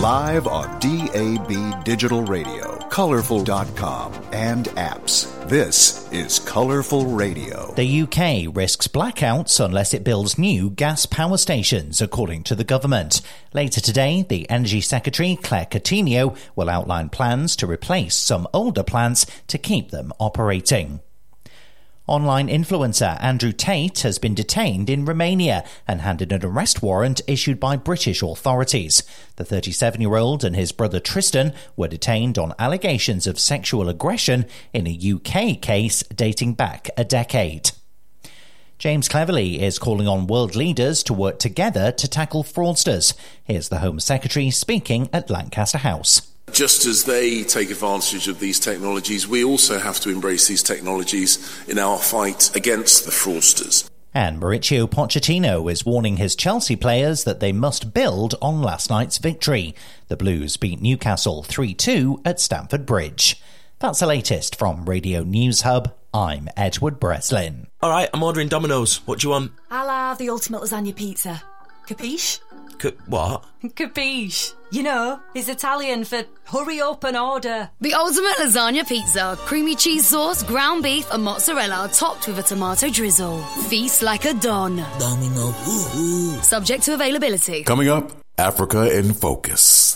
Live on DAB Digital Radio, Colourful.com, and apps. This is Colourful Radio. The UK risks blackouts unless it builds new gas power stations, according to the government. Later today, the Energy Secretary, Claire Coutinho, will outline plans to replace some older plants to keep them operating. Online influencer Andrew Tate has been detained in Romania and handed an arrest warrant issued by British authorities. The 37-year-old and his brother Tristan were detained on allegations of sexual aggression in a UK case dating back a decade. James Cleverly is calling on world leaders to work together to tackle fraudsters. Here's the Home Secretary speaking at Lancaster House. Just as they take advantage of these technologies, we also have to embrace these technologies in our fight against the fraudsters. And Mauricio Pochettino is warning his Chelsea players that they must build on last night's victory. The Blues beat Newcastle 3-2 at Stamford Bridge. That's the latest from Radio News Hub. I'm Edward Breslin. All right, I'm ordering Domino's. What do you want? I'll have the ultimate lasagna pizza. Capiche? What? Capiche. You know, it's Italian for hurry up and order. The ultimate lasagna pizza. Creamy cheese sauce, ground beef and mozzarella topped with a tomato drizzle. Feast like a don. Domino. Ooh. Subject to availability. Coming up, Africa in Focus.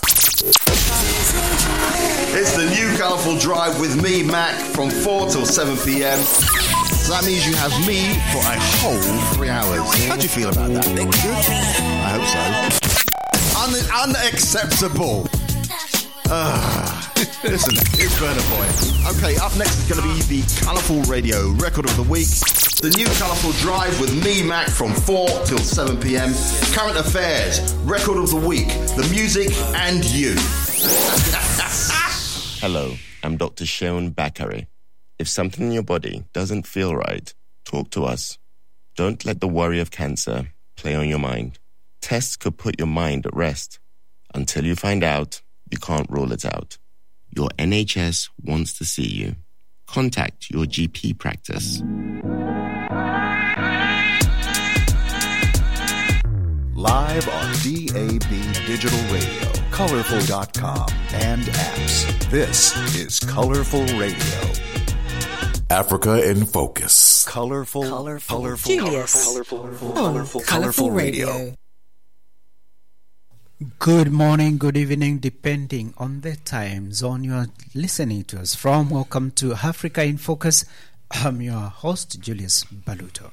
It's the new Colourful Drive with me, Mac, from 4 till 7 p.m. So that means you have me for a whole 3 hours. How do you feel about that? Good? I hope so. Unacceptable. Listen, it's Burna Boy. Okay, up next is going to be the Colourful Radio Record of the Week. The new Colourful Drive with me, Mac, from 4 till 7 p.m. Current affairs, Record of the Week, the music, and you. Hello, I'm Dr. Sheon Bakare. If something in your body doesn't feel right, talk to us. Don't let the worry of cancer play on your mind. Tests could put your mind at rest. Until you find out, you can't rule it out. Your NHS wants to see you. Contact your GP practice. Live on DAB Digital Radio, Colourful.com, and apps. This is Colourful Radio. Africa in Focus. Colourful Julius. Colourful Radio. Good morning, good evening, depending on the time zone you're listening to us from. Welcome to Africa in Focus. I'm your host, Julius Baluto.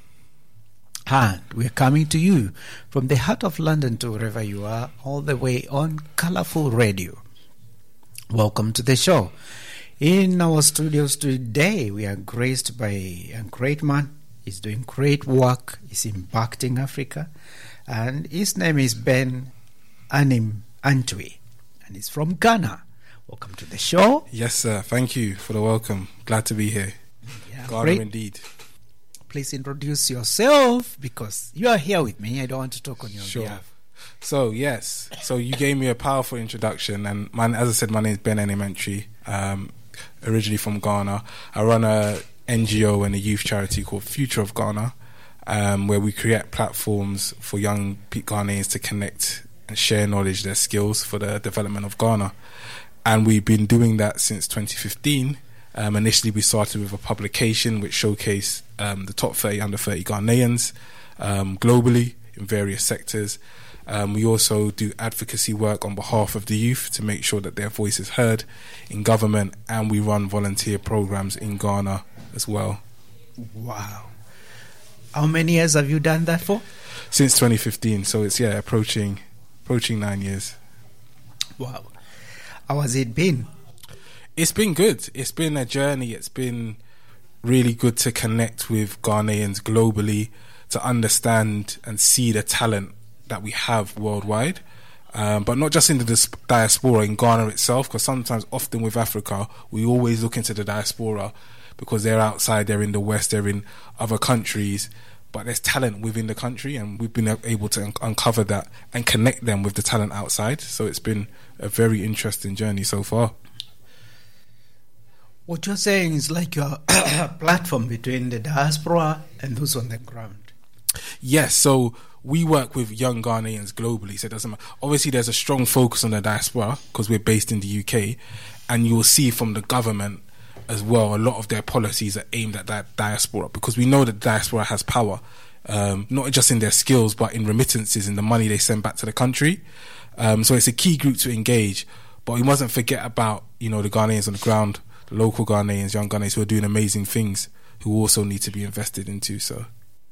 And we're coming to you from the heart of London to wherever you are, all the way on Colourful Radio. Welcome to the show. In our studios today, we are graced by a great man. He's doing great work. He's impacting Africa. And his name is Ben Anim Antwi. And he's from Ghana. Welcome to the show. Yes, sir. Thank you for the welcome. Glad to be here. Yeah, Ghana great. indeed. Please introduce yourself me. You are here with me. I don't want to talk on your behalf. So, yes. So, you gave me a powerful introduction. And as I said, my name is Ben Anim Antwi. Originally from Ghana. I run a NGO and a youth charity called Future of Ghana, where we create platforms for young Ghanaians to connect and share knowledge, their skills for the development of Ghana. And we've been doing that since 2015. Initially, we started with a publication which showcased the top 30 under 30 Ghanaians globally in various sectors. We also do advocacy work on behalf of the youth to make sure that their voice is heard in government, and we run volunteer programs in Ghana as well. Wow. How many years have you done that for? Since 2015, so it's approaching 9 years. Wow. How has it been? It's been good. It's been a journey. It's been really good to connect with Ghanaians globally, to understand and see the talent that we have worldwide, but not just in the diaspora in Ghana itself, because often with Africa, we always look into the diaspora because they're outside, they're in the West, they're in other countries, but there's talent within the country, and we've been able to uncover that and connect them with the talent outside. So it's been a very interesting journey so far. What you're saying is like your platform between the diaspora and those on the ground. Yes, so we work with young Ghanaians globally, so it doesn't matter. Obviously, there's a strong focus on the diaspora because we're based in the UK, and you will see from the government as well, a lot of their policies are aimed at that diaspora because we know that diaspora has power, not just in their skills, but in remittances, in the money they send back to the country. So it's a key group to engage, but we mustn't forget about, the Ghanaians on the ground, the local Ghanaians, young Ghanaians who are doing amazing things, who also need to be invested into. So.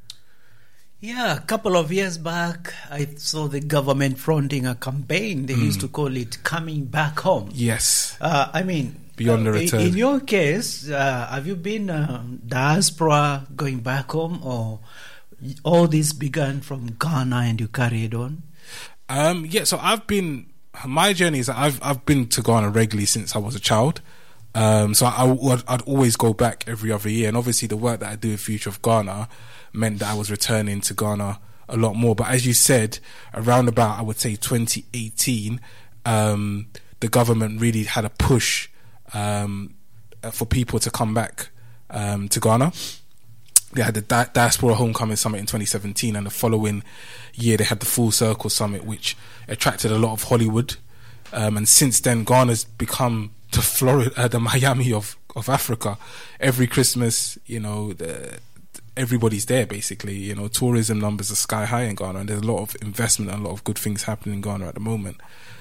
Yeah, a couple of years back, I saw the government fronting a campaign. They used to call it Coming Back Home. Yes. Beyond the return. In your case, have you been diaspora going back home, or all this began from Ghana and you carried on? So my journey is that I've been to Ghana regularly since I was a child. So I'd always go back every other year. And obviously the work that I do with Future of Ghana meant that I was returning to Ghana a lot more. But as you said, around about, I would say 2018, the government really had a push for people to come back to Ghana. They had the Diaspora Homecoming Summit in 2017, and the following year they had the Full Circle Summit, which attracted a lot of Hollywood. And since then, Ghana's become the Florida, the Miami of Africa. Every Christmas, everybody's there basically. Tourism numbers are sky high in Ghana, and there's a lot of investment and a lot of good things happening in Ghana at the moment.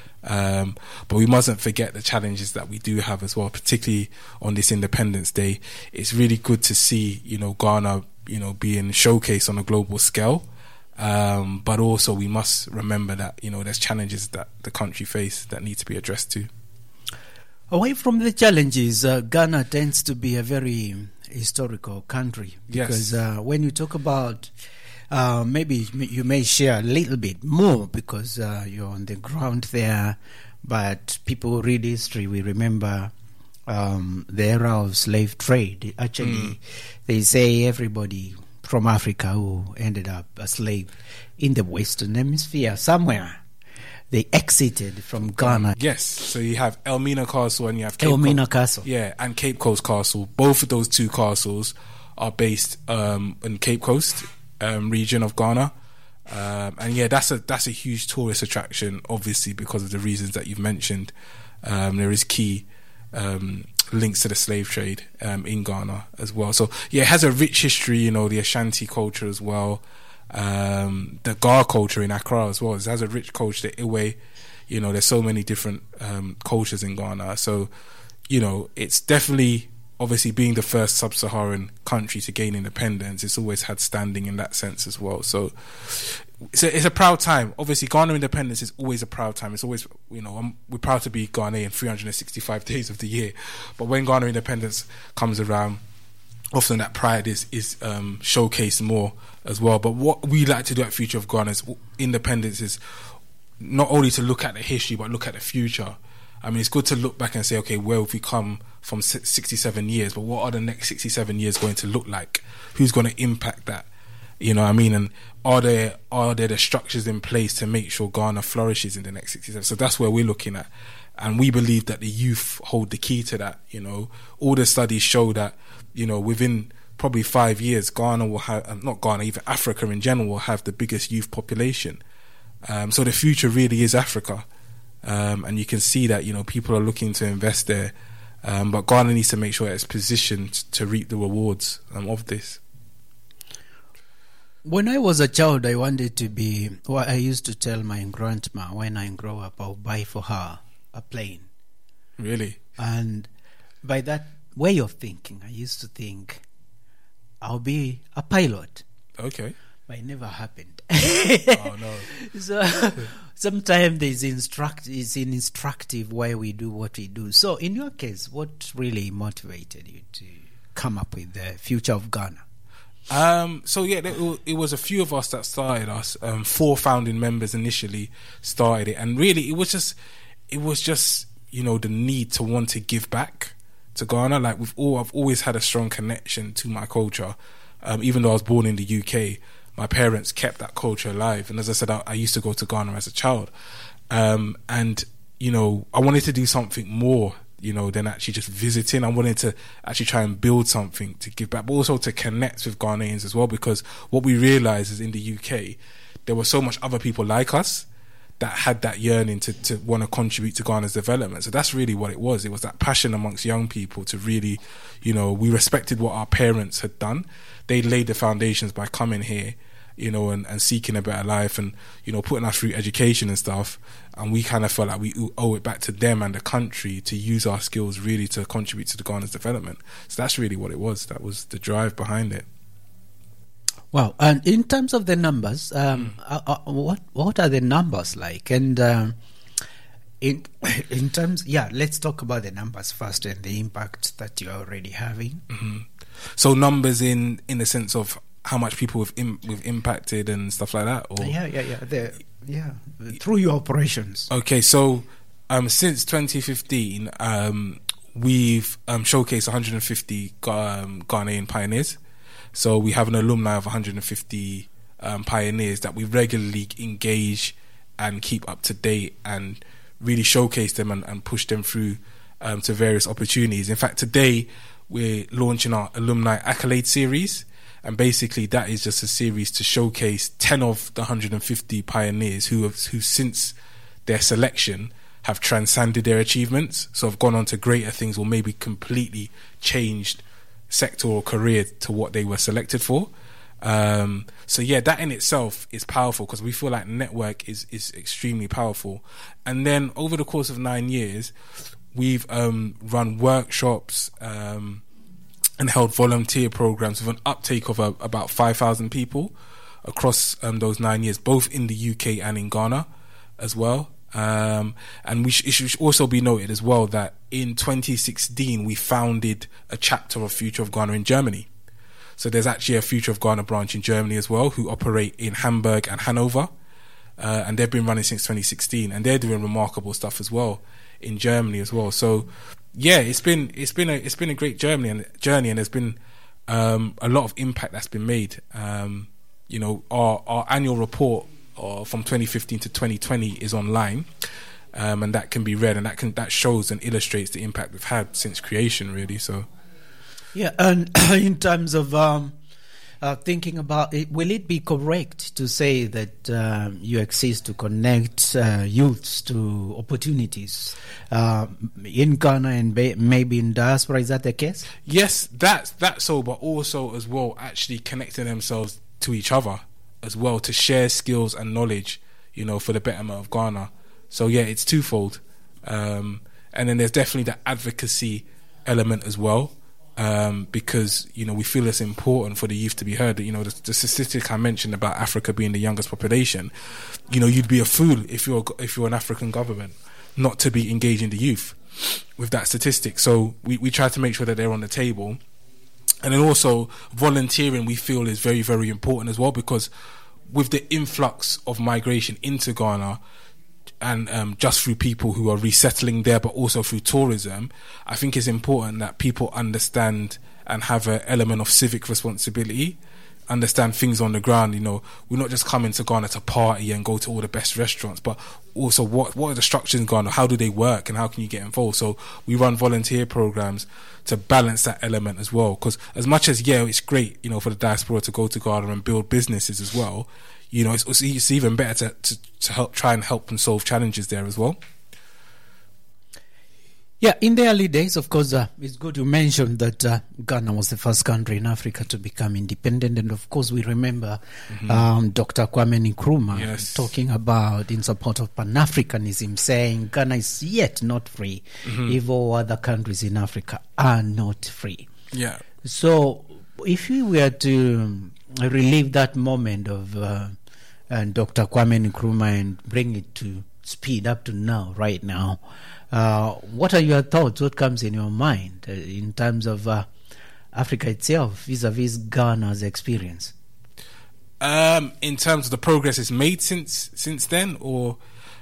But we mustn't forget the challenges that we do have as well, particularly on this Independence Day. It's really good to see, Ghana, being showcased on a global scale. But also we must remember that, there's challenges that the country face that need to be addressed too. Away from the challenges, Ghana tends to be a very historical country because when you talk about maybe you may share a little bit more because you're on the ground there, but people who read history, we remember the era of slave trade. Actually, they say everybody from Africa who ended up a slave in the Western Hemisphere somewhere, they exited from Ghana. Yes, so you have Elmina Castle and you have Castle. Yeah, and Cape Coast Castle. Both of those two castles are based in Cape Coast region of Ghana. And that's a huge tourist attraction, obviously, because of the reasons that you've mentioned. There is key links to the slave trade in Ghana as well. So, it has a rich history, the Ashanti culture as well. The Gar culture in Accra as well. It has a rich culture, the Iwe. There's so many different cultures in Ghana. So, it's definitely, obviously, being the first sub-Saharan country to gain independence, it's always had standing in that sense as well. So it's a proud time. Obviously, Ghana independence is always a proud time. It's always, we're proud to be Ghanaian 365 days of the year. But when Ghana independence comes around, often that pride is showcased more as well. But what we like to do at Future of Ghana is independence is not only to look at the history, but look at the future. I mean, it's good to look back and say, okay, where have we come from 67 years, but what are the next 67 years going to look like? Who's going to impact that? You know what I mean? And are there the structures in place to make sure Ghana flourishes in the next 67? So that's where we're looking at. And we believe that the youth hold the key to that. All the studies show that, within probably 5 years, Ghana will have, not Ghana, even Africa in general will have the biggest youth population. So the future really is Africa. And you can see that, people are looking to invest there. But Ghana needs to make sure it's positioned to reap the rewards of this. When I was a child, I wanted to be, I used to tell my grandma, when I grow up, I'll buy for her a plane. Really? And by that way of thinking, I used to think I'll be a pilot. Okay. But it never happened. Oh, no. So sometimes it's instructive why we do what we do. So in your case, what really motivated you to come up with the Future of Ghana? It was a few of us that started us. 4 founding members initially started it, and really it was just the need to want to give back to Ghana. Like I've always had a strong connection to my culture. Even though I was born in the UK, my parents kept that culture alive. And as I said, I used to go to Ghana as a child, and I wanted to do something more than actually just visiting. I wanted to actually try and build something to give back, but also to connect with Ghanaians as well, because what we realise is in the UK, there were so much other people like us that had that yearning to want to contribute to Ghana's development. So that's really what it was. It was that passion amongst young people to really, we respected what our parents had done. They laid the foundations by coming here, and seeking a better life and, putting us through education and stuff. And we kind of felt like we owe it back to them and the country to use our skills really to contribute to the Ghana's development. So that's really what it was. That was the drive behind it. Wow. And in terms of the numbers, what are the numbers like? And in terms, let's talk about the numbers first and the impact that you're already having. Mm-hmm. So numbers in the sense of how much people we've impacted and stuff like that? Or? Through your operations. Okay, so since 2015, we've showcased 150 Ghanaian pioneers. So we have an alumni of 150 pioneers that we regularly engage and keep up to date and really showcase them and push them through to various opportunities. In fact, today we're launching our Alumni Accolade Series, and basically that is just a series to showcase 10 of the 150 pioneers who since their selection have transcended their achievements, so have gone on to greater things or maybe completely changed sector or career to what they were selected for. So that in itself is powerful because we feel like network is extremely powerful. And then over the course of 9 years, we've run workshops and held volunteer programs with an uptake of about 5,000 people across those 9 years, both in the UK and in Ghana as well. And it should also be noted as well that in 2016 we founded a chapter of Future of Ghana in Germany. So there's actually a Future of Ghana branch in Germany as well, who operate in Hamburg and Hanover, and they've been running since 2016, and they're doing remarkable stuff as well in Germany as well. So it's been a great journey, and there's been a lot of impact that's been made. Our annual report from 2015 to 2020 is online, and that can be read, and that shows and illustrates the impact we've had since creation, really. So and in terms of thinking about it, will it be correct to say that you exist to connect youths to opportunities in Ghana and maybe in diaspora? Is that the case? Yes, that's so, but also as well actually connecting themselves to each other as well, to share skills and knowledge, for the betterment of Ghana. So it's twofold. And then there's definitely the advocacy element as well, because, we feel it's important for the youth to be heard. The statistic I mentioned about Africa being the youngest population, you'd be a fool if you're an African government not to be engaging the youth with that statistic. So we try to make sure that they're on the table. And then also volunteering, we feel, is very, very important as well, because with the influx of migration into Ghana, and just through people who are resettling there, but also through tourism, I think it's important that people understand and have an element of civic responsibility, understand things on the ground. We're not just coming to Ghana to party and go to all the best restaurants, but also what are the structures in Ghana, how do they work, and how can you get involved? So we run volunteer programs to balance that element as well, because as much as it's great for the diaspora to go to Ghana and build businesses as well, it's even better to help try and help them solve challenges there as well. Yeah, in the early days, of course, it's good you mentioned that Ghana was the first country in Africa to become independent. And of course, we remember Dr. Kwame Nkrumah talking about in support of Pan-Africanism, saying Ghana is yet not free if all other countries in Africa are not free. Yeah. So if we were to relive that moment of Dr. Kwame Nkrumah and bring it to speed up to now, right now, what are your thoughts? What comes in your mind in terms of Africa itself vis-a-vis Ghana's experience? In terms of the progress it's made since then, or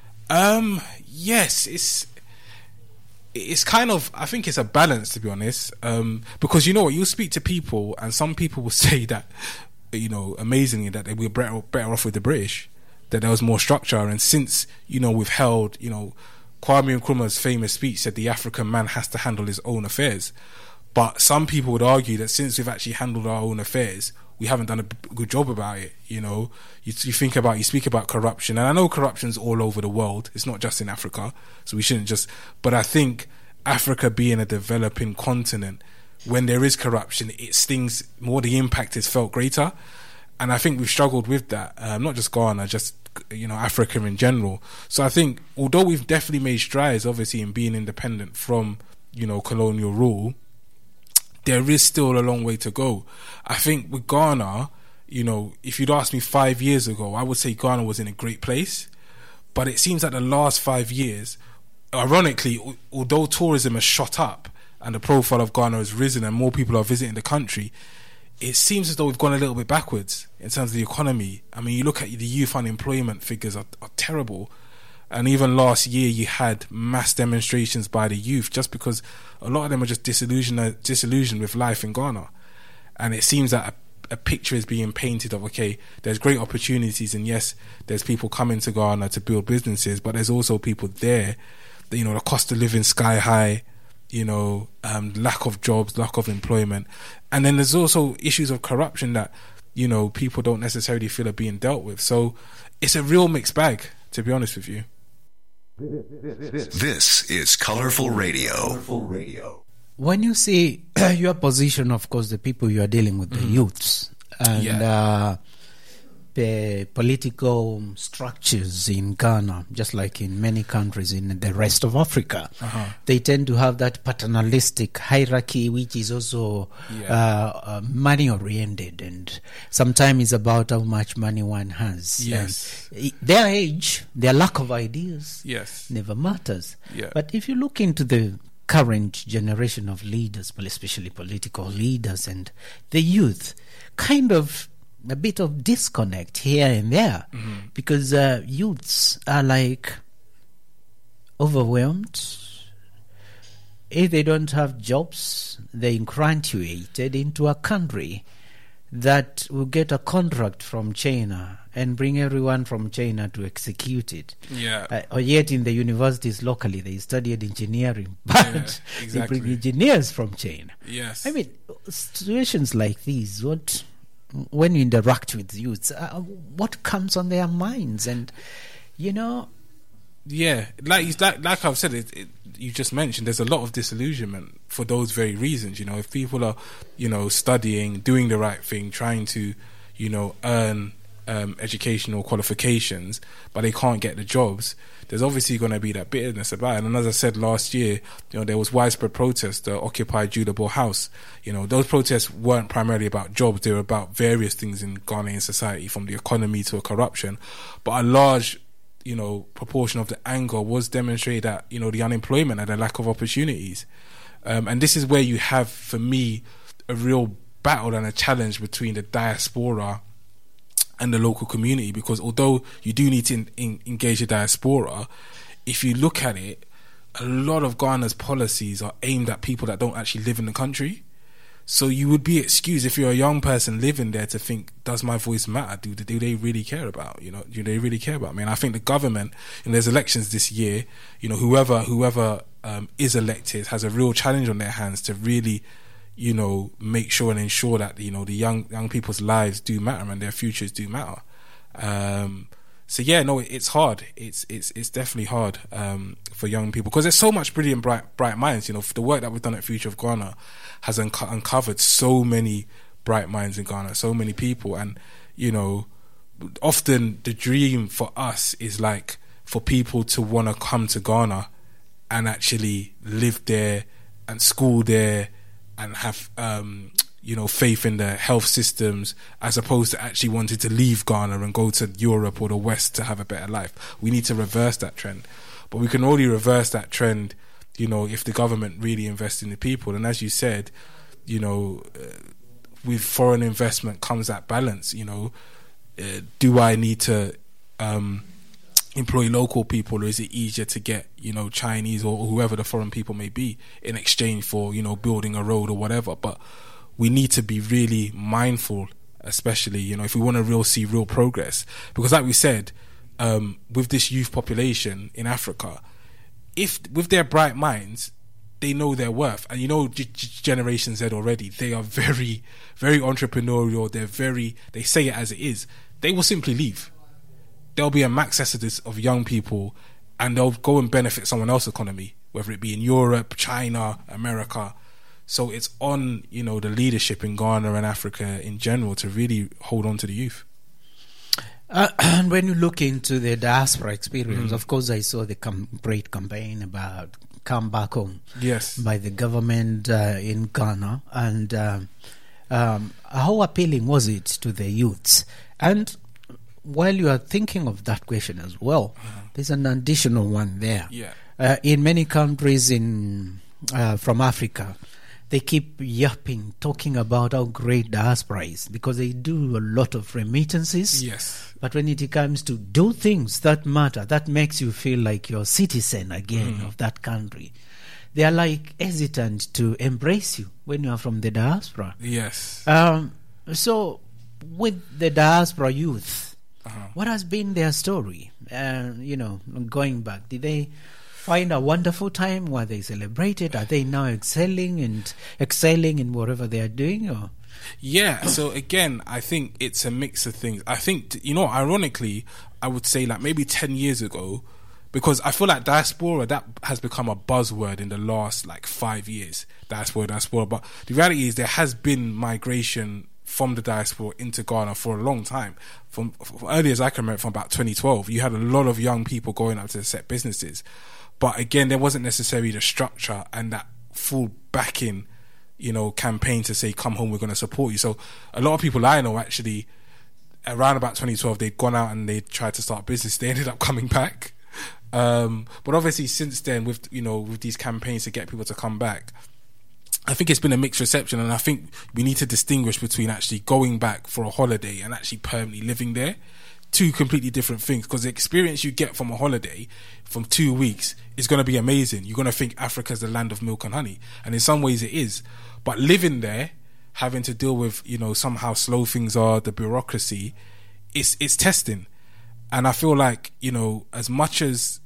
yes, it's kind of, I think it's a balance, to be honest, because you'll speak to people and some people will say that amazingly that they were better off with the British, that there was more structure. And since we've held Kwame Nkrumah's famous speech said the African man has to handle his own affairs. But some people would argue that since we've actually handled our own affairs, we haven't done a good job about it. You know, you speak about corruption, and I know corruption's all over the world. It's not just in Africa, so we shouldn't just. But I think Africa being a developing continent, when there is corruption, it stings more. The impact is felt greater, and I think we've struggled with that. Not just Ghana, just Africa in general. So I think although we've definitely made strides, obviously, in being independent from colonial rule, there is still a long way to go. I think with Ghana, if you'd asked me 5 years ago, I would say Ghana was in a great place. But it seems that the last 5 years, ironically, although tourism has shot up and the profile of Ghana has risen and more people are visiting the country, it seems as though we've gone a little bit backwards in terms of the economy. I mean, you look at the youth unemployment figures are terrible. And even last year, you had mass demonstrations by the youth just because a lot of them are just disillusioned with life in Ghana. And it seems that a picture is being painted of, okay, there's great opportunities, and yes, there's people coming to Ghana to build businesses, but there's also people there, the cost of living sky high, lack of jobs, lack of employment. And then there's also issues of corruption that, people don't necessarily feel are being dealt with. So it's a real mixed bag, to be honest with you. This is Colorful Radio. When you see your position, of course, the people you are dealing with, the youths, and the political structures in Ghana, just like in many countries in the rest of Africa, they tend to have that paternalistic hierarchy, which is also money-oriented, and sometimes it's about how much money one has. Yes. And their age, their lack of ideas, never matters. Yeah. But if you look into the current generation of leaders, especially political leaders, and the youth, kind of a bit of disconnect here and there, because youths are like overwhelmed. If they don't have jobs, they're graduated into a country that will get a contract from China and bring everyone from China to execute it. Or yet in the universities locally, they studied engineering, but they bring engineers from China. Yes. I mean, situations like these, when you interact with youths, what comes on their minds? And, like I've said, you just mentioned, there's a lot of disillusionment for those very reasons. If people are, studying, doing the right thing, trying to, earn educational qualifications, but they can't get the jobs, there's obviously going to be that bitterness about it. And as I said last year, there was widespread protests that occupied Julabo House. Those protests weren't primarily about jobs, they were about various things in Ghanaian society, from the economy to corruption. But a large proportion of the anger was demonstrated at, the unemployment and the lack of opportunities. And this is where you have, for me, a real battle and a challenge between the diaspora and the local community, because although you do need to engage the diaspora, if you look at it, a lot of Ghana's policies are aimed at people that don't actually live in the country. So you would be excused if you're a young person living there to think, does my voice matter? Do they really care about, do they really care about me? And I think the government, and there's elections this year, whoever is elected has a real challenge on their hands to really, make sure and ensure that, the young people's lives do matter and their futures do matter. It's hard. It's definitely hard for young people, because there's so much brilliant, bright minds. The work that we've done at Future of Ghana has uncovered so many bright minds in Ghana, so many people. And, often the dream for us is like for people to want to come to Ghana and actually live there and school there and have, faith in the health systems, as opposed to actually wanting to leave Ghana and go to Europe or the West to have a better life. We need to reverse that trend. But we can only reverse that trend, if the government really invests in the people. And as you said, with foreign investment comes that balance. Do I need to employ local people, or is it easier to get, Chinese or whoever the foreign people may be in exchange for, building a road or whatever? But we need to be really mindful, especially, if we want to see real progress. Because like we said, with this youth population in Africa, if with their bright minds, they know their worth. And Generation Z already, they are very, very entrepreneurial. They say it as it is. They will simply leave. There'll be a max exodus of young people, and they'll go and benefit someone else's economy, whether it be in Europe, China, America. So it's on, the leadership in Ghana and Africa in general to really hold on to the youth. And when you look into the diaspora experience, of course, I saw the great campaign about Come Back Home, by the government in Ghana, and how appealing was it to the youths? And while you are thinking of that question as well, there's an additional one there. In many countries from Africa, they keep yapping, talking about how great diaspora is, because they do a lot of remittances. But when it comes to do things that matter, that makes you feel like you're a citizen again of that country, they are like hesitant to embrace you when you are from the diaspora. So with the diaspora youth, what has been their story? Going back, did they find a wonderful time where they celebrated? Are they now excelling in whatever they are doing? Or? So again, I think it's a mix of things. I think, ironically, I would say like maybe 10 years ago, because I feel like diaspora, that has become a buzzword in the last like 5 years. Diaspora. But the reality is there has been migration from the diaspora into Ghana for a long time. From early as I can remember, from about 2012, you had a lot of young people going out to set businesses. But again, there wasn't necessarily the structure and that full backing, campaign to say, come home, we're going to support you. So a lot of people I know actually, around about 2012, they'd gone out and they tried to start business. They ended up coming back. But obviously since then, with these campaigns to get people to come back, I think it's been a mixed reception, and I think we need to distinguish between actually going back for a holiday and actually permanently living there. Two completely different things, because the experience you get from a holiday from 2 weeks is going to be amazing. You're going to think Africa's the land of milk and honey, and in some ways it is. But living there, having to deal with somehow slow things are, the bureaucracy, it's testing. And I feel like as much as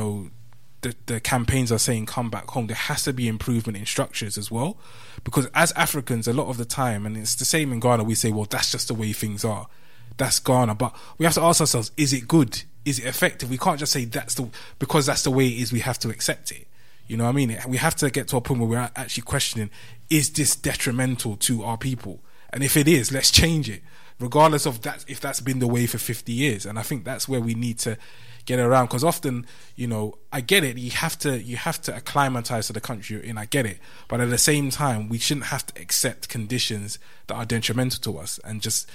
the campaigns are saying come back home, there has to be improvement in structures as well, because as Africans, a lot of the time, and it's the same in Ghana, we say, well, that's just the way things are. That's Ghana. But we have to ask ourselves, is it good? Is it effective? We can't just say because that's the way it is, we have to accept it. You know what I mean? We have to get to a point where we're actually questioning, is this detrimental to our people? And if it is, let's change it, regardless of that, if that's been the way for 50 years. And I think that's where we need to get around, because often, I get it, you have to acclimatize to the country you're in, I get it, but at the same time, we shouldn't have to accept conditions that are detrimental to us and just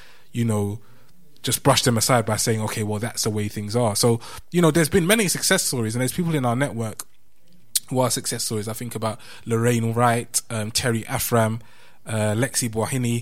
brush them aside by saying, okay, well, that's the way things are. So, there's been many success stories, and there's people in our network who are success stories. I think about Lorraine Wright, Terry Afram, Lexi Boahini,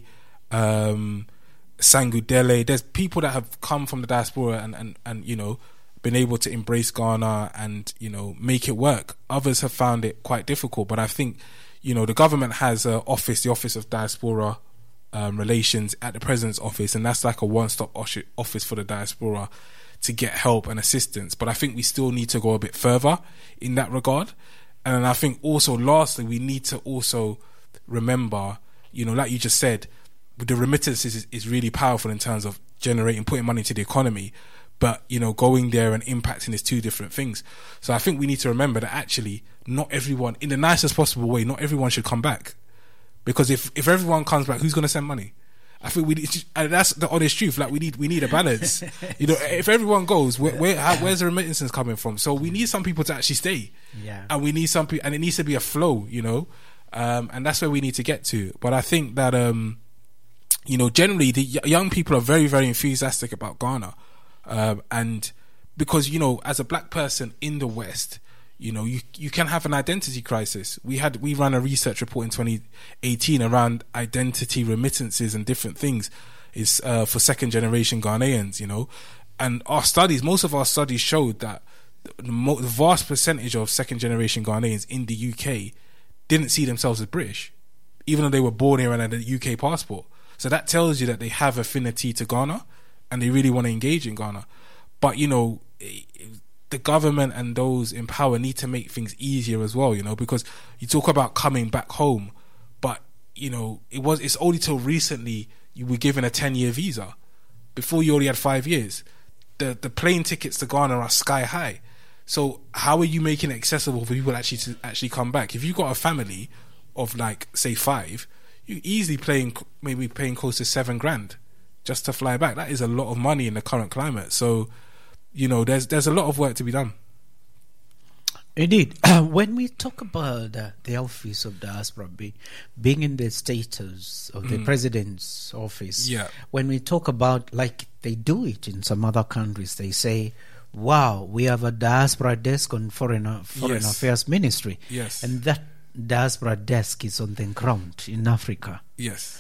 Sangu Dele. There's people that have come from the diaspora and been able to embrace Ghana and make it work. Others have found it quite difficult, but I think the government has the Office of Diaspora Relations at the President's Office, and that's like a one-stop office for the diaspora to get help and assistance. But I think we still need to go a bit further in that regard. And I think also, lastly, we need to also remember, like you just said, the remittances is really powerful in terms of putting money into the economy. But, going there and impacting is two different things. So I think we need to remember that actually not everyone, in the nicest possible way, not everyone should come back. Because if everyone comes back, who's going to send money? I think and that's the honest truth. Like we need a balance. If everyone goes, where's the remittances coming from? So we need some people to actually stay. And we need some people, and it needs to be a flow, and that's where we need to get to. But I think that, generally the young people are very, very enthusiastic about Ghana. And because, as a black person in the West, you can have an identity crisis. We ran a research report in 2018 around identity remittances and different things is for second generation Ghanaians, and most of our studies showed that the vast percentage of second generation Ghanaians in the UK didn't see themselves as British, even though they were born here and had a UK passport. So that tells you that they have affinity to Ghana and they really want to engage in Ghana. But, the government and those in power need to make things easier as well, because you talk about coming back home, but it's only till recently you were given a 10-year visa. Before, you only had 5 years. The plane tickets to Ghana are sky high. So how are you making it accessible for people to actually come back? If you've got a family of say 5, you're easily paying close to $7,000 just to fly back. That is a lot of money in the current climate. So there's a lot of work to be done. Indeed. When we talk about the office of diaspora being in the status of the president's office, when we talk about, like they do it in some other countries, they say, wow, we have a diaspora desk on Foreign Affairs Ministry. Yes. And that diaspora desk is on the ground in Africa. Yes.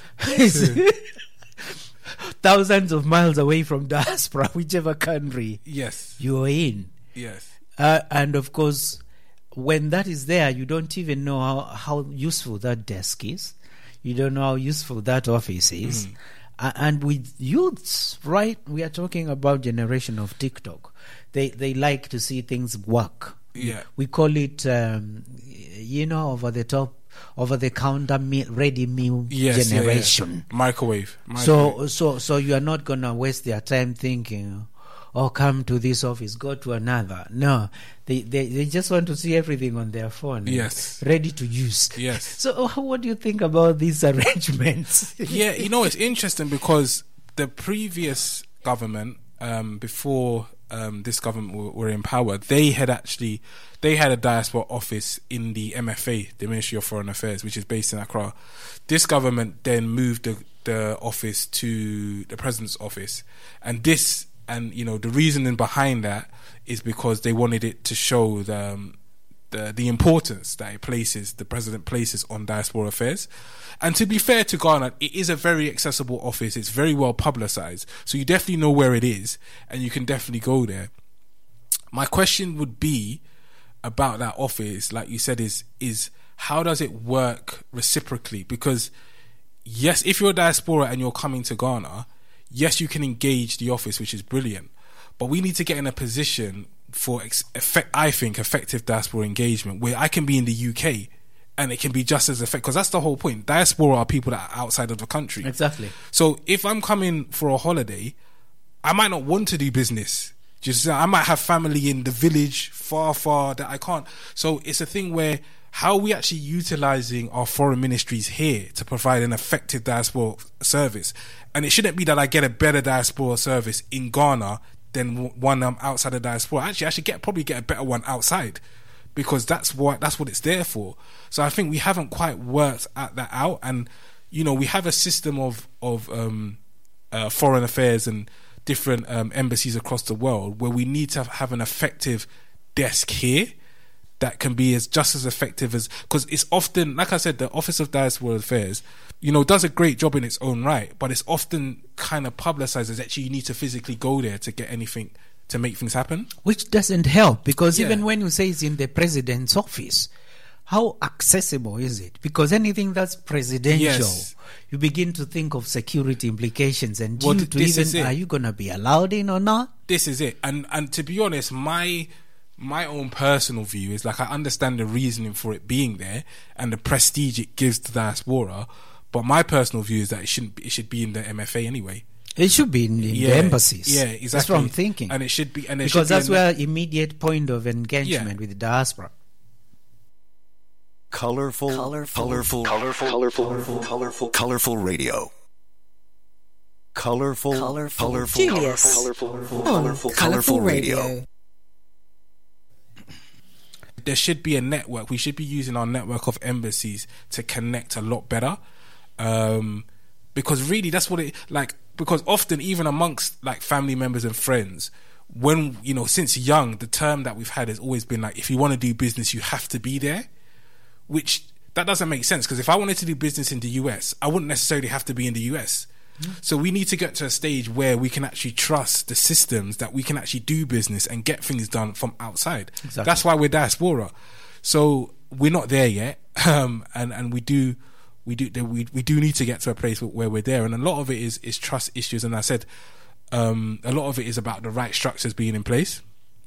Thousands of miles away from diaspora, whichever country you're in. Yes. And of course, when that is there, you don't even know how useful that desk is. You don't know how useful that office is. And with youths, right, we are talking about generation of TikTok. They like to see things work. Yeah. We call it, over the top, over the counter ready meal generation. Yeah. Microwave. So you are not gonna waste their time thinking, come to this office, go to another. No, they just want to see everything on their phone. Yes. Ready to use. Yes. So what do you think about these arrangements? Yeah, it's interesting because the previous government, before this government were in power, they had a diaspora office in the MFA, the Ministry of Foreign Affairs, which is based in Accra. This government then moved the office to the President's office, and the reasoning behind that is because they wanted it to show the importance that the President places on diaspora affairs. And to be fair to Ghana, it is a very accessible office. It's very well publicized, so you definitely know where it is, and you can definitely go there. My question would be about that office, like you said, is how does it work reciprocally? Because yes, if you're a diaspora and you're coming to Ghana, yes, you can engage the office, which is brilliant, but we need to get in a position for effective diaspora engagement where I can be in the UK and it can be just as effective, because that's the whole point. Diaspora are people that are outside of the country. Exactly. So if I'm coming for a holiday, I might not want to do business. I might have family in the village far that I can't. So it's a thing where, how are we actually utilising our foreign ministries here to provide an effective diaspora service? And it shouldn't be that I get a better diaspora service in Ghana than one outside of diaspora. Actually, I should probably get a better one outside, because that's what it's there for. So I think we haven't quite worked that out, and we have a system of foreign affairs and different embassies across the world where we need to have an effective desk here that can be just as effective as, because it's often, like I said, the Office of Diaspora Affairs, does a great job in its own right, but it's often kind of publicized as actually you need to physically go there to get anything, to make things happen. Which doesn't help, because even when you say it's in the president's office, how accessible is it? Because anything that's presidential, you begin to think of security implications, and are you going to be allowed in or not? This is it. And to be honest, my own personal view is, like, I understand the reasoning for it being there and the prestige it gives to diaspora, but my personal view is that it should be in the MFA anyway. It should be in the embassies. Yeah, exactly. That's what I'm thinking. And it should be, because that's where immediate point of engagement with the diaspora. Colorful radio. Colorful radio. There should be a network. We should be using our network of embassies to connect a lot better, because really that's what it like. Because often, even amongst like family members and friends, when since young, the term that we've had has always been like, if you want to do business, you have to be there. Which that doesn't make sense, because if I wanted to do business in the US, I wouldn't necessarily have to be in the US. So we need to get to a stage where we can actually trust the systems, that we can actually do business and get things done from outside. Exactly. That's why we're diaspora. So we're not there yet, and we do need to get to a place where we're there. And a lot of it is trust issues. And I said, a lot of it is about the right structures being in place.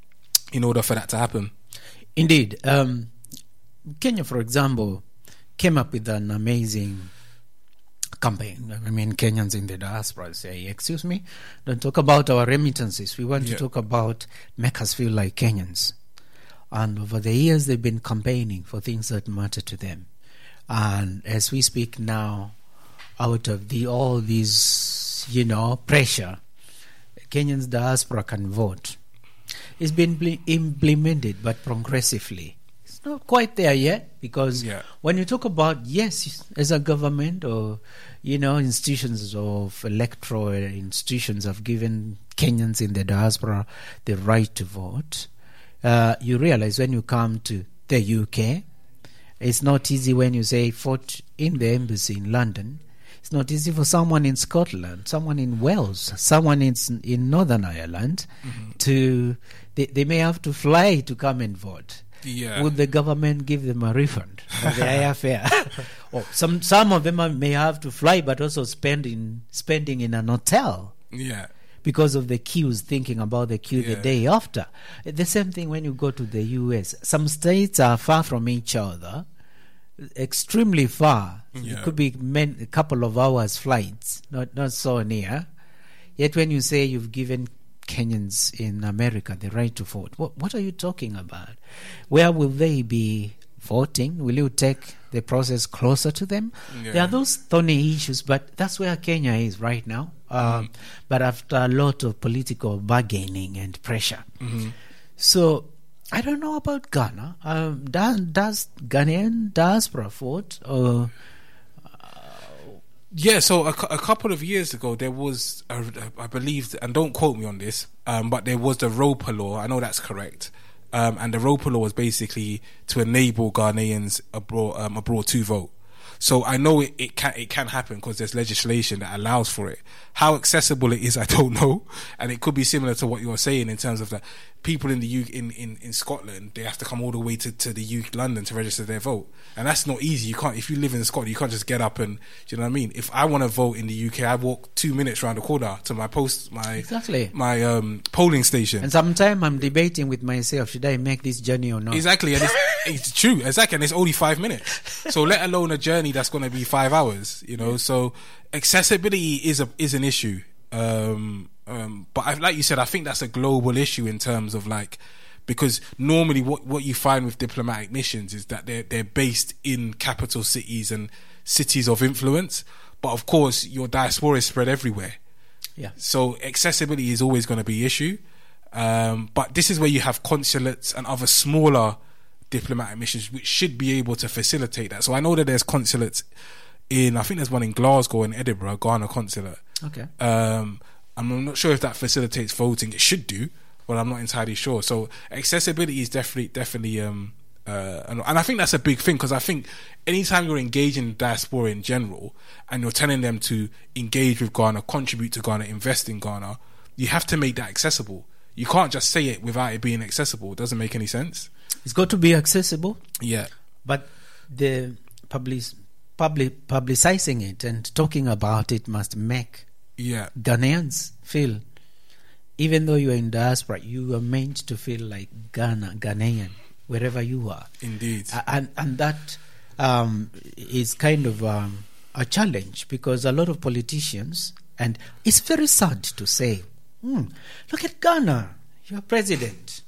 in order for that to happen. Indeed. Kenya, for example, came up with an amazing campaign. I mean, Kenyans in the diaspora say, excuse me, don't talk about our remittances. We want to talk about make us feel like Kenyans. And over the years, they've been campaigning for things that matter to them. And as we speak now, out of all this, pressure, Kenyans diaspora can vote. It's been implemented, but progressively. It's not quite there yet, because when you talk about, yes, as a government or, institutions of electoral institutions have given Kenyans in the diaspora the right to vote, you realize when you come to the UK, it's not easy when you say vote in the embassy in London. It's not easy for someone in Scotland, someone in Wales, someone in Northern Ireland they may have to fly to come and vote. Yeah. Would the government give them a refund for the airfare? Or some of them may have to fly, but also spending in an hotel. Yeah. Because of the queues, thinking about the queue the day after. The same thing when you go to the US. Some states are far from each other, extremely far. It could be a couple of hours flights, not so near. Yet when you say you've given Kenyans in America the right to vote, what are you talking about? Where will they be voting? Will you take the process closer to them? There are those thorny issues, but that's where Kenya is right now. But after a lot of political bargaining and pressure. So I don't know about Ghana. Does Ghanaian diaspora vote? So a couple of years ago, there was, I believe, and don't quote me on this, but there was the ROPA law. I know that's correct. And the ROPA law was basically to enable Ghanaians abroad to vote. So I know it can happen because there's legislation that allows for it. How accessible it is, I don't know, and it could be similar to what you're saying in terms of that people in the UK, in Scotland, they have to come all the way to the UK, London, to register their vote, and that's not easy. You can't, if you live in Scotland, you can't just get up and, do you know what I mean? If I want to vote in the UK, I walk 2 minutes around the corner to my polling station. And sometimes I'm debating with myself, should I make this journey or not? Exactly, and it's true, exactly, and it's only 5 minutes. So let alone a journey that's going to be 5 hours, So accessibility is an issue. But like you said, I think that's a global issue in terms of because normally what you find with diplomatic missions is that they're based in capital cities and cities of influence. But of course, your diaspora is spread everywhere. Yeah. So accessibility is always going to be an issue. But this is where you have consulates and other smaller diplomatic missions which should be able to facilitate that. So I know that there's consulates I think there's one in Glasgow and Edinburgh, Ghana consulate. Okay. I'm not sure if that facilitates voting. It should do, but I'm not entirely sure. So accessibility is definitely, and I think that's a big thing, because I think anytime you're engaging diaspora in general and you're telling them to engage with Ghana, contribute to Ghana, invest in Ghana, you have to make that accessible. You can't just say it without it being accessible. It doesn't make any sense. It's got to be accessible. Yeah. But the publicizing it and talking about it must make Ghanaians feel, even though you are in diaspora, you are meant to feel like Ghanaian wherever you are. Indeed. And that is kind of a challenge, because a lot of politicians, and it's very sad to say, look at Ghana, your president,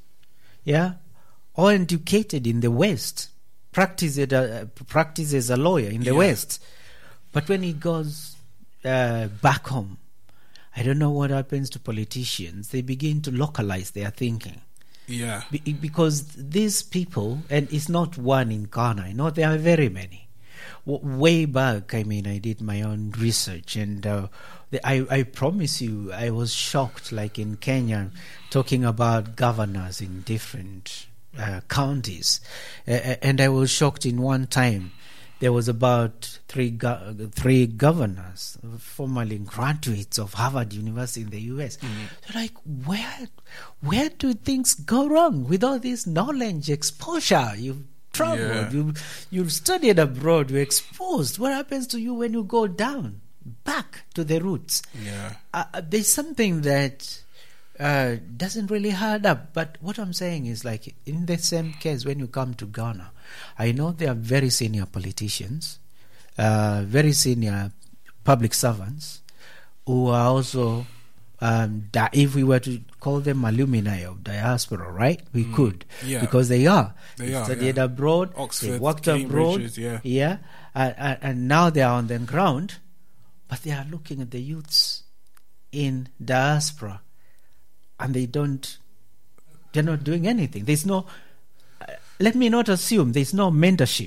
all educated in the West, practices as a lawyer in the West, but when he goes back home, I don't know what happens to politicians. They begin to localize their thinking. Yeah. Because these people, and it's not one in Ghana, I know there are very many. Way back, I did my own research, and I promise you, I was shocked, like in Kenya, talking about governors in different counties. And I was shocked in one time. There was about three governors, formerly graduates of Harvard University in the US. They're like, where do things go wrong with all this knowledge, exposure? You've traveled, you've studied abroad, you're exposed. What happens to you when you go down, back to the roots? Yeah. There's something that doesn't really add up. But what I'm saying is, like, in the same case, when you come to Ghana, I know there are very senior politicians, very senior public servants who are also, if we were to call them alumni of diaspora, right? We could, because they are. They studied abroad, Oxford, they worked abroad, and now they are on the ground, but they are looking at the youths in diaspora, and they're not doing anything. There's no, let me not assume, there's no mentorship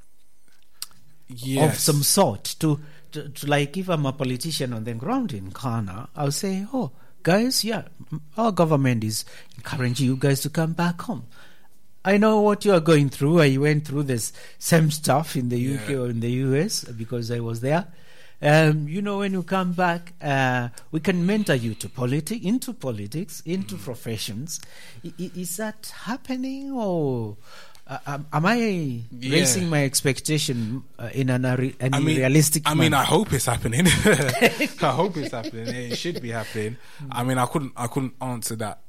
of some sort to like, if I'm a politician on the ground in Ghana, I'll say, oh, guys, our government is encouraging you guys to come back home. I know what you are going through. I went through this same stuff in the UK or in the US because I was there. When you come back, we can mentor you into politics, into professions. Is that happening, or am I raising my expectation in an unrealistic manner? I mean, I hope it's happening. I hope it's happening. It should be happening. I mean, I couldn't answer that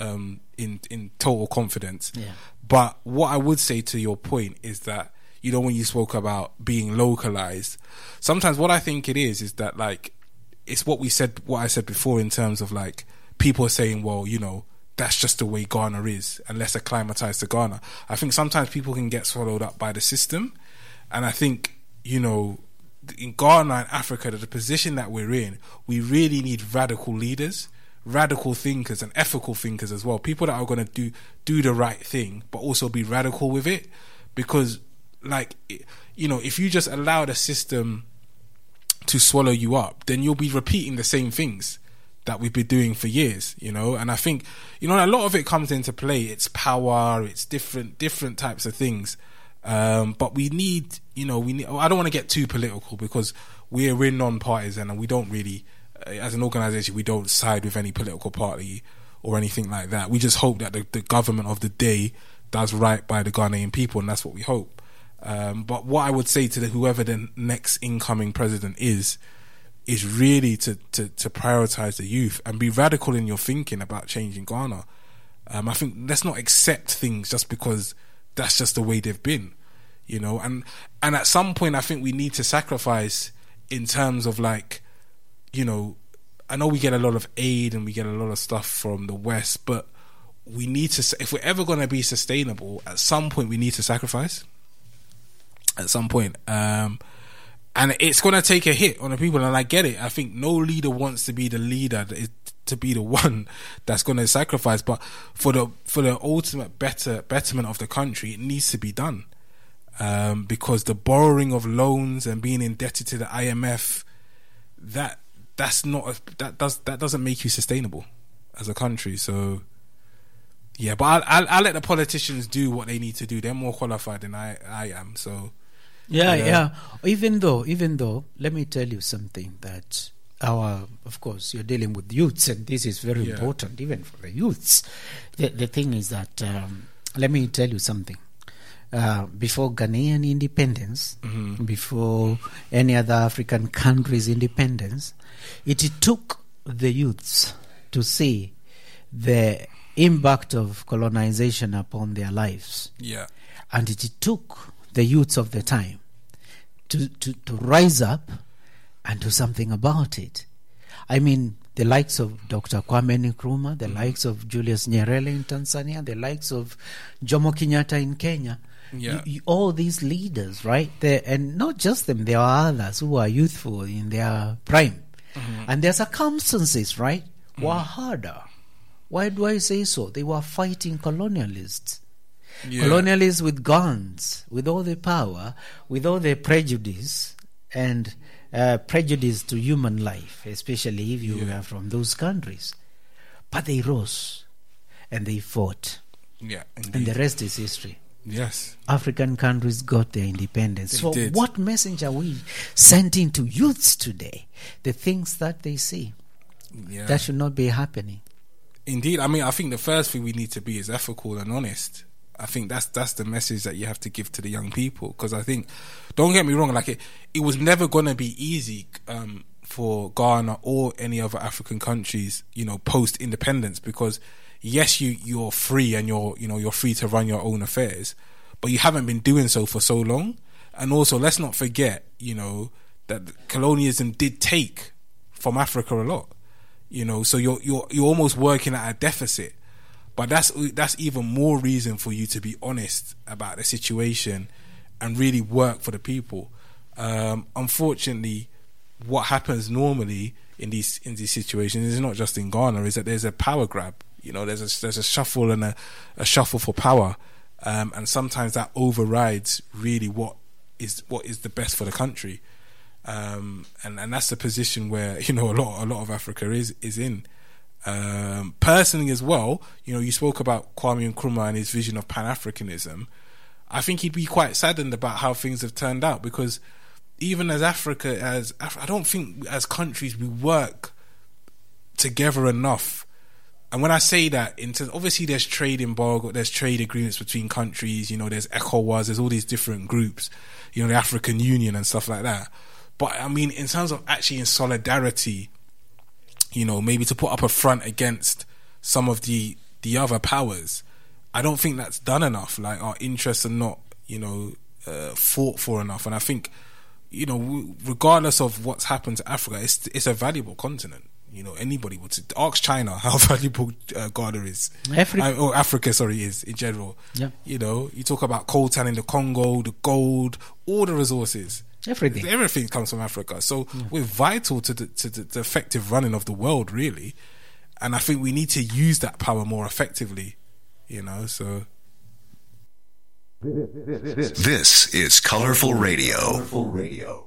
in total confidence. Yeah. But what I would say to your point is that, when you spoke about being localized, sometimes what I think it is that, like, it's what I said before in terms of, like, people saying, well, that's just the way Ghana is, and let's acclimatize to Ghana. I think sometimes people can get swallowed up by the system. And I think, in Ghana and Africa, the position that we're in, we really need radical leaders, radical thinkers and ethical thinkers as well. People that are going to do the right thing, but also be radical with it. Because, like, if you just allow the system to swallow you up, then you'll be repeating the same things that we've been doing for years, and I think, a lot of it comes into play. It's power, it's different types of things. But we need, I don't want to get too political because we're non-partisan and we don't really, as an organisation, we don't side with any political party or anything like that. We just hope that the government of the day does right by the Ghanaian people, and that's what we hope. But what I would say to whoever the next incoming president is really to prioritise the youth and be radical in your thinking about changing Ghana. I think let's not accept things just because that's just the way they've been, and at some point I think we need to sacrifice in terms of, like, I know we get a lot of aid and we get a lot of stuff from the West, but we need to, if we're ever going to be sustainable, at some point we need to sacrifice. At some point. And it's going to take a hit on the people, and I get it. I think no leader wants to be the leader, to be the one that's going to sacrifice. But for the ultimate betterment of the country, it needs to be done. Because the borrowing of loans and being indebted to the IMF, that doesn't make you sustainable as a country. So yeah, but I'll let the politicians do what they need to do. They're more qualified than I am. So. Yeah. Even though, let me tell you something that of course, you're dealing with youths, and this is very important, even for the youths. The thing is that, let me tell you something. Before Ghanaian independence, before any other African country's independence, it took the youths to see the impact of colonization upon their lives. Yeah. And it took the youths of the time to rise up and do something about it. I mean, the likes of Dr. Kwame Nkrumah, the likes of Julius Nyerere in Tanzania, the likes of Jomo Kenyatta in Kenya, all these leaders, right? And not just them, there are others who are youthful in their prime. And their circumstances, right, were harder. Why do I say so? They were fighting colonialists. Colonialists with guns, with all the power, with all the prejudice, and prejudice to human life, especially if you are from those countries. But they rose and they fought. Yeah, indeed. And the rest is history. Yes. African countries got their independence. So what message are we sending to youths today? The things that they see. That should not be happening. Indeed. I mean, I think the first thing we need to be is ethical and honest. I think that's the message that you have to give to the young people. Because I think, don't get me wrong, like it was never going to be easy for Ghana or any other African countries, post independence, because yes, you're free and you're free to run your own affairs, but you haven't been doing so for so long. And also, let's not forget, that colonialism did take from Africa a lot. So you're almost working at a deficit. But that's even more reason for you to be honest about the situation and really work for the people. Unfortunately, what happens normally in these situations is not just in Ghana, is that there's a power grab. There's a shuffle and a shuffle for power, and sometimes that overrides really what is the best for the country, and that's the position where a lot of Africa is in. Personally as well, you spoke about Kwame Nkrumah and his vision of Pan-Africanism. I think he'd be quite saddened about how things have turned out, because even as Africa, I don't think as countries we work together enough. And when I say that, obviously there's trade embargo, there's trade agreements between countries, there's ECOWAS, there's all these different groups, the African Union and stuff like that. But I mean, in terms of actually in solidarity, maybe to put up a front against some of the other powers, I don't think that's done enough. Like, our interests are not, fought for enough. And I think, regardless of what's happened to Africa, it's a valuable continent. Anybody would ask China how valuable Ghana is. Africa, is in general. Yeah. You talk about coltan in the Congo, the gold, all the resources. Everything comes from Africa. So we're vital to the effective running of the world, really. And I think we need to use that power more effectively, so. This is Colorful Radio.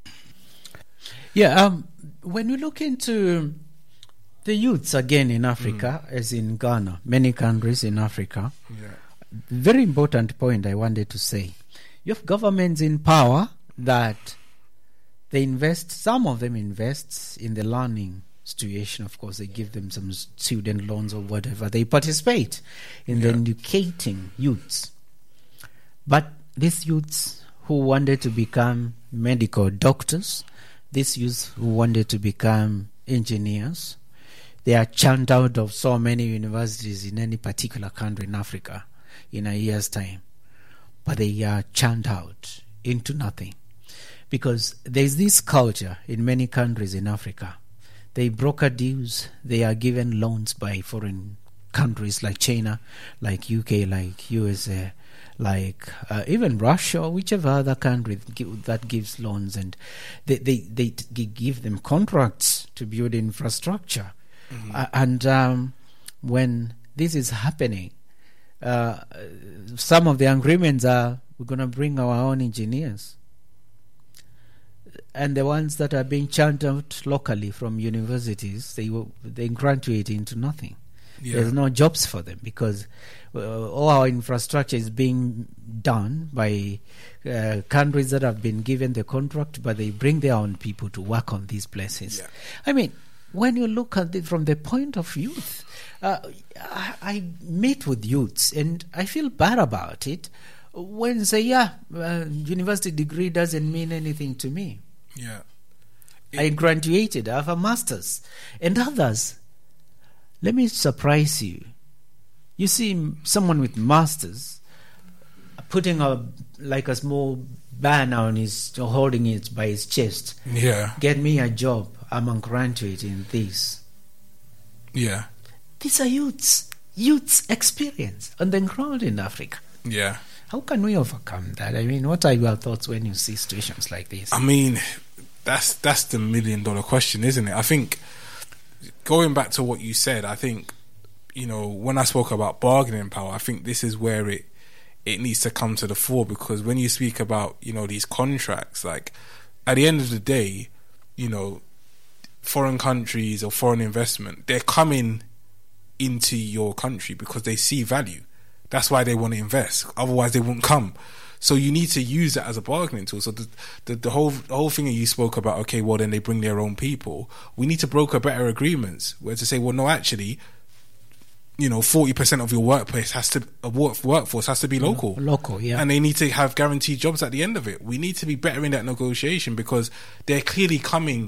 Yeah, when we look into the youths again in Africa, as in Ghana, many countries in Africa, very important point I wanted to say. You have governments in power that some of them invest in the learning situation. Of course, they give them some student loans or whatever. They participate in the educating youths. But these youths who wanted to become medical doctors, these youths who wanted to become engineers, they are churned out of so many universities in any particular country in Africa in a year's time. But they are churned out into nothing. Because there's this culture in many countries in Africa. They broker deals, they are given loans by foreign countries like China, like UK, like USA, like even Russia or whichever other country that gives loans, and they give them contracts to build infrastructure. And when this is happening, some of the agreements are, we're going to bring our own engineers. And the ones that are being churned out locally from universities, they graduate into nothing. There's no jobs for them, because all our infrastructure is being done by countries that have been given the contract, but they bring their own people to work on these places. I mean, when you look at it from the point of youth, I meet with youths and I feel bad about it when they say, university degree doesn't mean anything to me. I graduated, I have a master's. And others, let me surprise you. You see someone with master's putting a small banner on holding it by his chest. Get me a job. I'm a graduate in this. These are youths experience on the ground in Africa. How can we overcome that? I mean, what are your thoughts when you see situations like this? I mean, that's the $1 million question, isn't it? I think, going back to what you said, I think, when I spoke about bargaining power, I think this is where it needs to come to the fore, because when you speak about, these contracts, like, at the end of the day, foreign countries or foreign investment, they're coming into your country because they see value. That's why they want to invest. Otherwise, they won't come. So you need to use that as a bargaining tool. So the whole thing that you spoke about, okay, well, then they bring their own people. We need to broker better agreements where to say, well, no, actually, 40% of your workforce has to be local. And they need to have guaranteed jobs at the end of it. We need to be better in that negotiation, because they're clearly coming,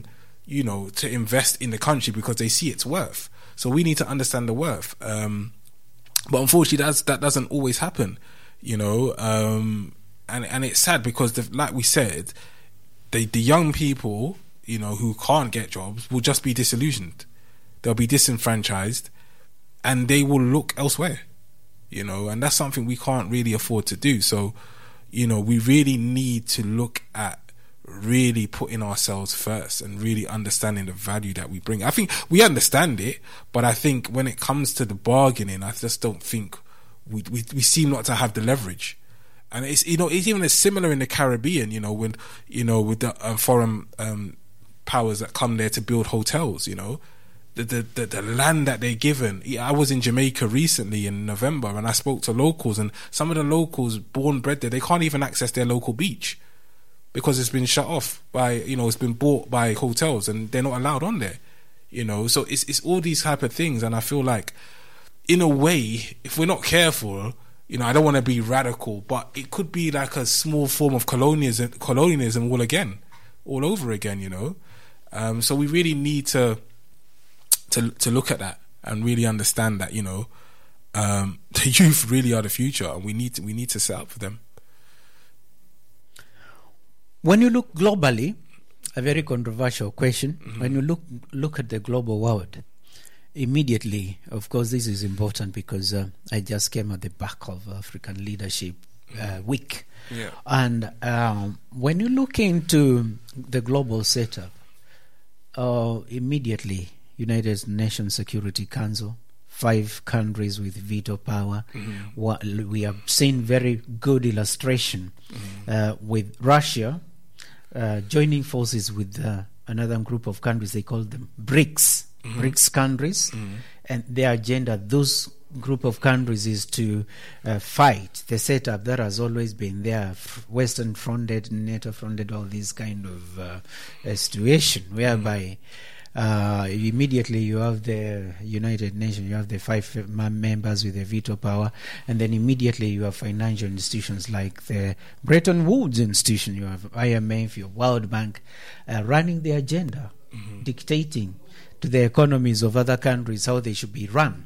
you know, to invest in the country because they see its worth. So we need to understand the worth. But unfortunately, that doesn't always happen, you know. And it's sad because, like we said, the young people, you know, who can't get jobs will just be disillusioned. They'll be disenfranchised, and they will look elsewhere, you know. And that's something we can't really afford to do. So, you know, we really need to look at really putting ourselves first and really understanding the value that we bring. I think we understand it, but I think when it comes to the bargaining, I just don't think we seem not to have the leverage. And it's, you know, it's even similar in the Caribbean, you know, when, you know, with the foreign powers that come there to build hotels, you know, the land that they're given. I was in Jamaica recently in November, and I spoke to locals, and some of the locals born bred there, they can't even access their local beach because it's been shut off by, you know, it's been bought by hotels, and they're not allowed on there, you know. So it's all these type of things, and I feel like, in a way, if we're not careful, you know, I don't want to be radical, but it could be like a small form of colonialism all over again, you know. So we really need to look at that and really understand that, you know, the youth really are the future, and we need to set up for them. When you look globally, a very controversial question. Mm-hmm. When you look at the global world, immediately, of course, this is important because I just came at the back of African Leadership Week. Yeah. And when you look into the global setup, immediately, United Nations Security Council, 5 countries with veto power. Mm-hmm. We have seen very good illustration with Russia joining forces with another group of countries. They call them BRICS, BRICS countries. Mm-hmm. And their agenda, those group of countries, is to fight the setup that has always been there, Western fronted, NATO fronted, all this kind of situation, whereby immediately you have the United Nations, you have the 5 members with the veto power, and then immediately you have financial institutions like the Bretton Woods institution, you have IMF, your World Bank, running the agenda, dictating to the economies of other countries how they should be run.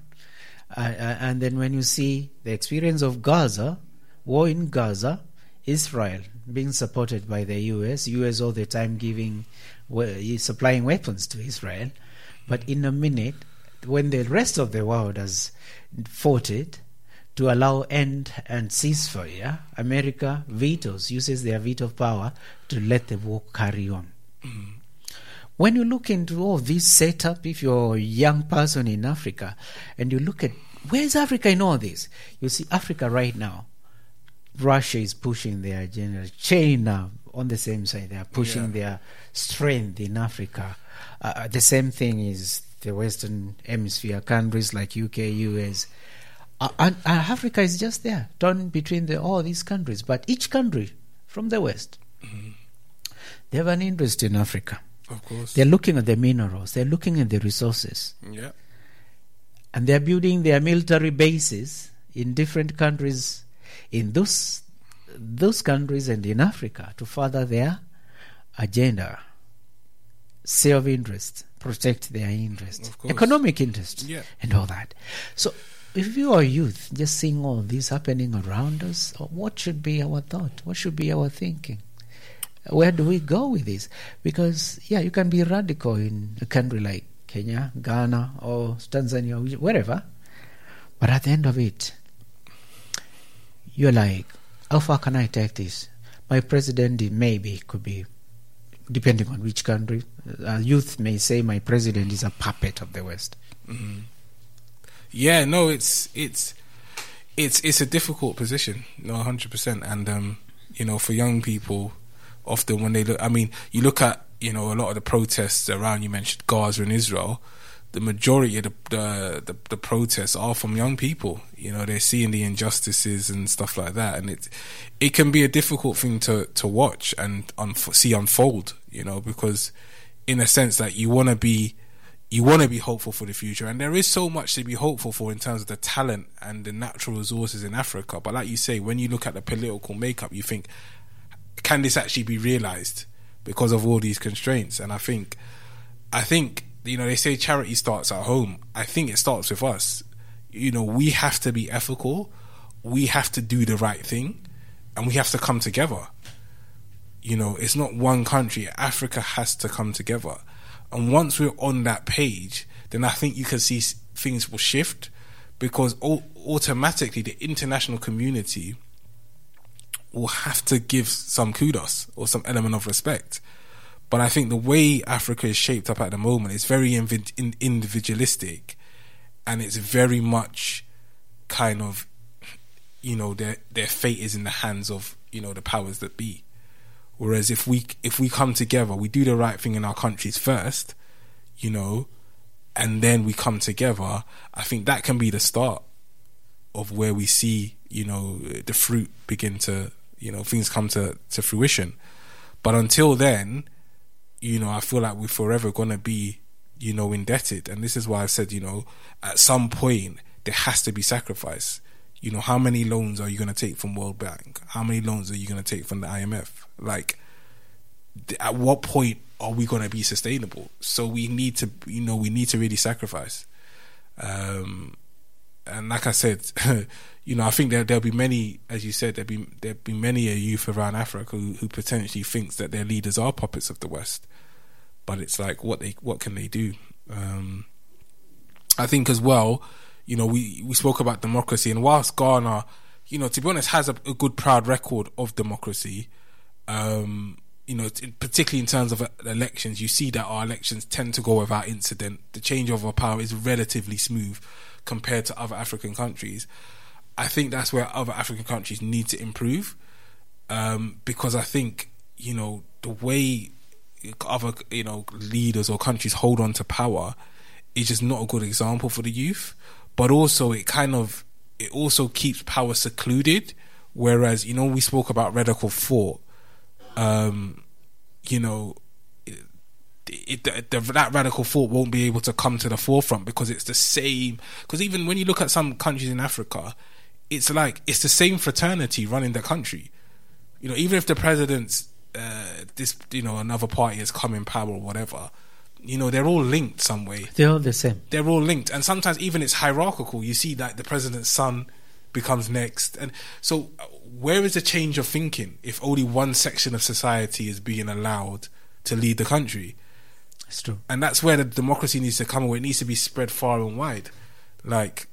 And then when you see the experience of Gaza, war in Gaza, Israel being supported by the US all the time supplying weapons to Israel, but in a minute, when the rest of the world has fought it to allow end and ceasefire, America uses their veto power to let the war carry on. Mm-hmm. When you look into all this setup, if you're a young person in Africa, and you look at where's Africa in all this, you see Africa right now, Russia is pushing their agenda, China on the same side, they are pushing their strength in Africa. The same thing is the Western Hemisphere countries like UK, US. And Africa is just there, torn between all these countries. But each country from the West, they have an interest in Africa. Of course. They're looking at the minerals, they're looking at the resources. Yeah. And they're building their military bases in different countries, in those countries and in Africa, to further their agenda, serve interest, protect their interest, economic interest, and all that. So if you are youth, just seeing all this happening around us, what should be our thought? What should be our thinking? Where do we go with this? Because, you can be radical in a country like Kenya, Ghana, or Tanzania, wherever. But at the end of it, you're like, how far can I take this? My president could be, depending on which country, youth may say my president is a puppet of the West. Mm-hmm. Yeah, no, it's a difficult position, 100%. And, for young people, often when they look, you look at, a lot of the protests around, you mentioned Gaza and Israel, the majority of the protests are from young people. They're seeing the injustices and stuff like that, and it can be a difficult thing to watch and see unfold. Because in a sense that you want to be hopeful for the future, and there is so much to be hopeful for in terms of the talent and the natural resources in Africa. But like you say, when you look at the political makeup, you think, can this actually be realised because of all these constraints? And I think I think, they say charity starts at home. I think it starts with us. We have to be ethical. We have to do the right thing, and we have to come together. It's not one country. Africa has to come together. And once we're on that page, then I think you can see things will shift, because automatically the international community will have to give some kudos or some element of respect. But I think the way Africa is shaped up at the moment is very individualistic, and it's very much kind of, their fate is in the hands of, the powers that be. Whereas if we come together, we do the right thing in our countries first, and then we come together, I think that can be the start of where we see, the fruit begin to, things come to fruition. But until then, I feel like we're forever going to be, indebted. And this is why I've said, at some point, there has to be sacrifice. How many loans are you going to take from World Bank? How many loans are you going to take from the IMF? Like, at what point are we going to be sustainable? So we need to, really sacrifice. And like I said, I think there'll be many, as you said, there'll be many a youth around Africa who potentially thinks that their leaders are puppets of the West. But it's like, what can they do? I think as well, we spoke about democracy, and whilst Ghana, to be honest, has a good, proud record of democracy, particularly in terms of elections, you see that our elections tend to go without incident. The changeover of power is relatively smooth compared to other African countries. I think that's where other African countries need to improve, because I think, the way other, leaders or countries hold on to power is just not a good example for the youth. But also it also keeps power secluded. Whereas, we spoke about radical thought, that radical thought won't be able to come to the forefront, because it's the same. Because even when you look at some countries in Africa, it's like it's the same fraternity running the country. Even if the president's another party has come in power or whatever, they're all linked some way. They're all the same. They're all linked, and sometimes even it's hierarchical. You see that the president's son becomes next, and so where is the change of thinking if only one section of society is being allowed to lead the country? It's true, and that's where the democracy needs to come. Where it needs to be spread far and wide. Like,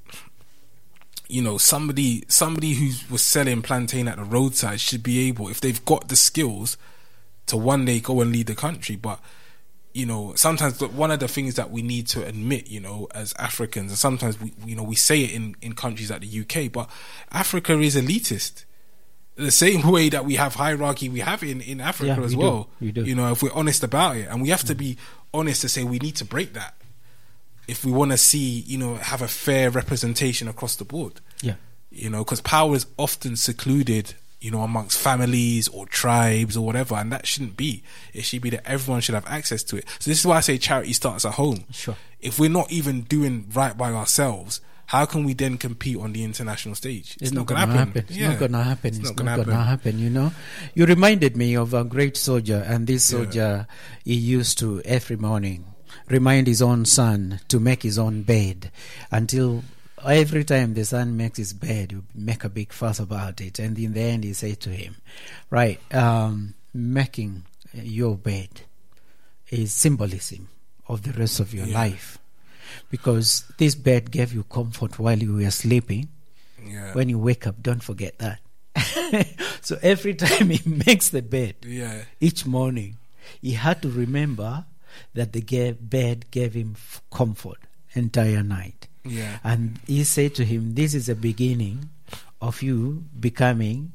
somebody who was selling plantain at the roadside should be able, if they've got the skills, to one day go and lead the country. But sometimes one of the things that we need to admit, as Africans, and sometimes we say it in countries like the UK, but Africa is elitist. The same way that we have hierarchy, we have in Africa as well. We do. If we're honest about it, and we have to be honest to say we need to break that if we want to see, have a fair representation across the board. Yeah. Because power is often secluded, amongst families or tribes or whatever, and that shouldn't be. It should be that everyone should have access to it. So this is why I say charity starts at home. Sure. If we're not even doing right by ourselves, how can we then compete on the international stage? It's not going to happen. It's not going to happen. It's not going to happen. You reminded me of a great soldier, and this soldier, he used to every morning remind his own son to make his own bed, until every time the son makes his bed, you make a big fuss about it. And in the end, he said to him, right, making your bed is symbolism of the rest of your life. Because this bed gave you comfort while you were sleeping. Yeah. When you wake up, don't forget that. So every time he makes the bed, each morning, he had to remember that the bed gave him comfort entire night. Yeah. And he said to him, this is the beginning of you becoming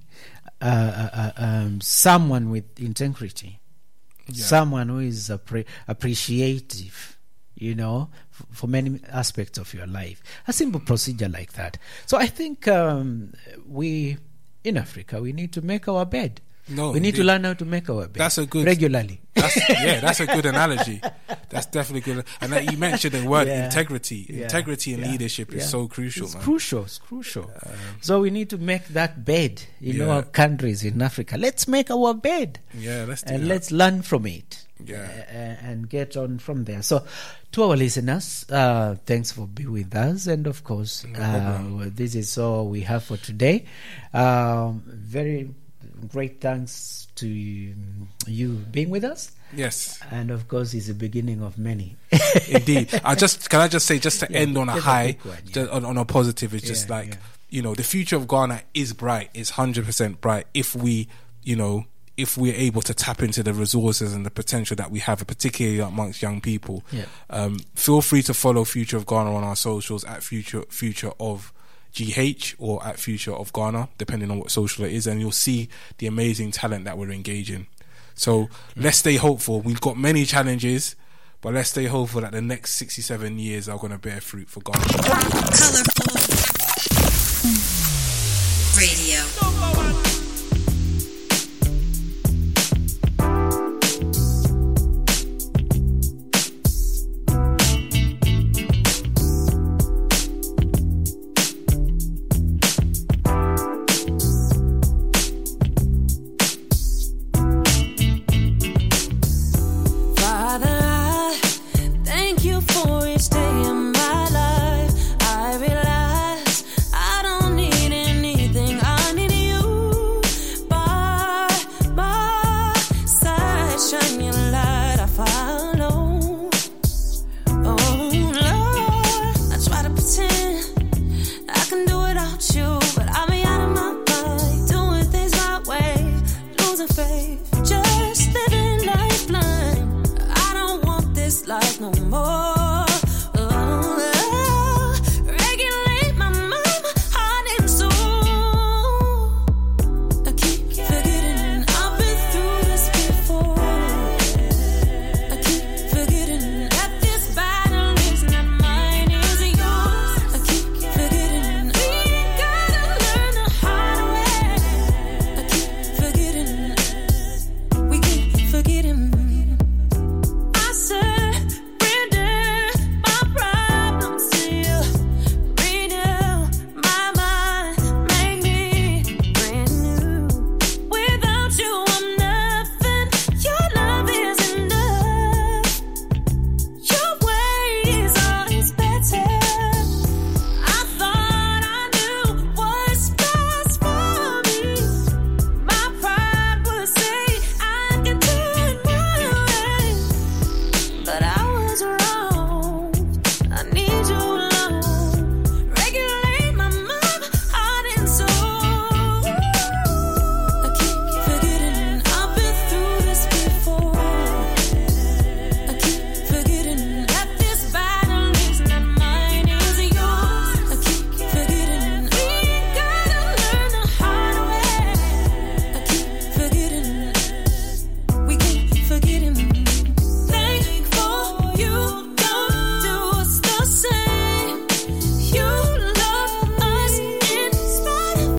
someone with integrity, someone who is appreciative, for many aspects of your life. A simple procedure like that. So I think we, in Africa, we need to make our bed. No, we need to learn how to make our bed. That's a good regularly. That's a good analogy. That's definitely good. And that you mentioned the word integrity. Integrity in leadership is so crucial. It's crucial. It's crucial. So we need to make that bed in our countries in Africa. Let's make our bed. Yeah, let's learn from it. And get on from there. So, to our listeners, thanks for being with us, and of course, this is all we have for today. Very great thanks to you being with us. Yes, and of course, it's the beginning of many. Indeed. Can I just say, to end on a high, on a positive, it's just the future of Ghana is bright. It's 100% bright if we, if we're able to tap into the resources and the potential that we have, particularly amongst young people. Feel free to follow Future of Ghana on our socials at Future of GH or at Future of Ghana, depending on what social it is, and you'll see the amazing talent that we're engaging. So let's stay hopeful. We've got many challenges, but let's stay hopeful that the next 67 years are going to bear fruit for Ghana. Colourful Radio.